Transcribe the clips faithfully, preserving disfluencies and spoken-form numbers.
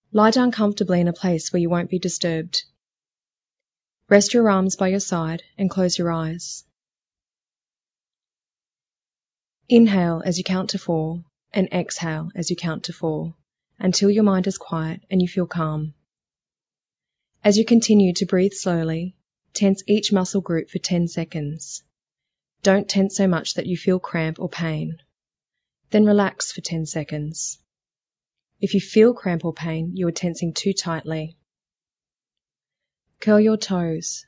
Lie down comfortably in a place where you won't be disturbed. Rest your arms by your side and close your eyes. Inhale as you count to four and exhale as you count to four until your mind is quiet and you feel calm. As you continue to breathe slowly, tense each muscle group for ten seconds. Don't tense so much that you feel cramp or pain. Then relax for ten seconds. If you feel cramp or pain, you are tensing too tightly. Curl your toes.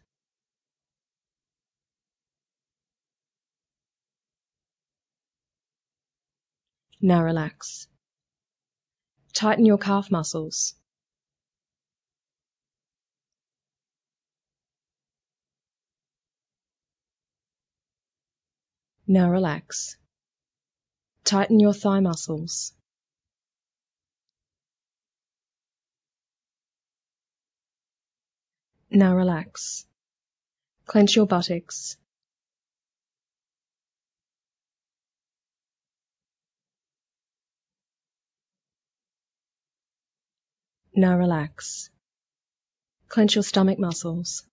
Now relax. Tighten your calf muscles. Now relax. Tighten your thigh muscles. Now relax. Clench your buttocks. Now relax. Clench your stomach muscles.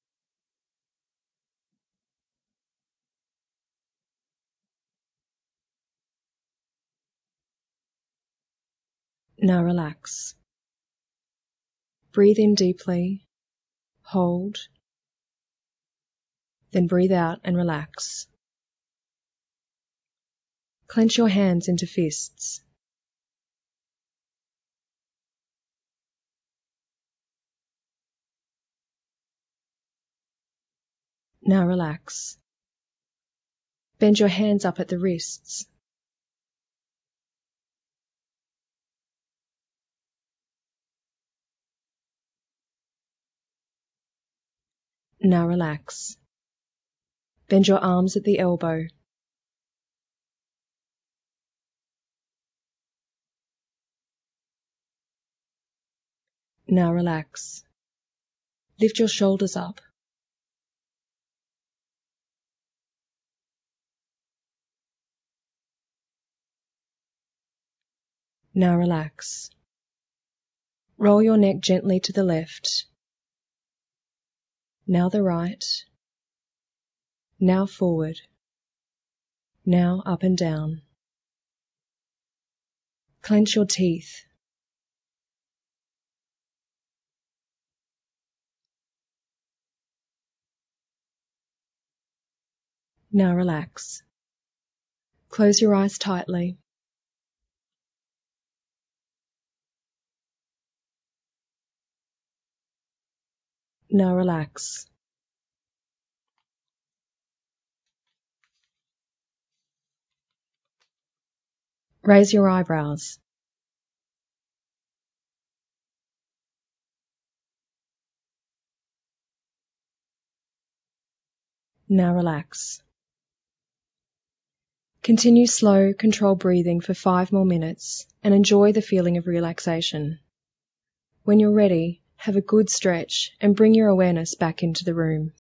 Now relax. Breathe in deeply, hold, then breathe out and relax. Clench your hands into fists. Now relax. Bend your hands up at the wrists. Now relax. Bend your arms at the elbow. Now relax. Lift your shoulders up. Now relax. Roll your neck gently to the left. Now the right. Now forward. Now up and down. Clench your teeth. Now relax. Close your eyes tightly. Now relax. Raise your eyebrows. Now relax. Continue slow, controlled breathing for five more minutes and enjoy the feeling of relaxation. When you're ready, have a good stretch and bring your awareness back into the room.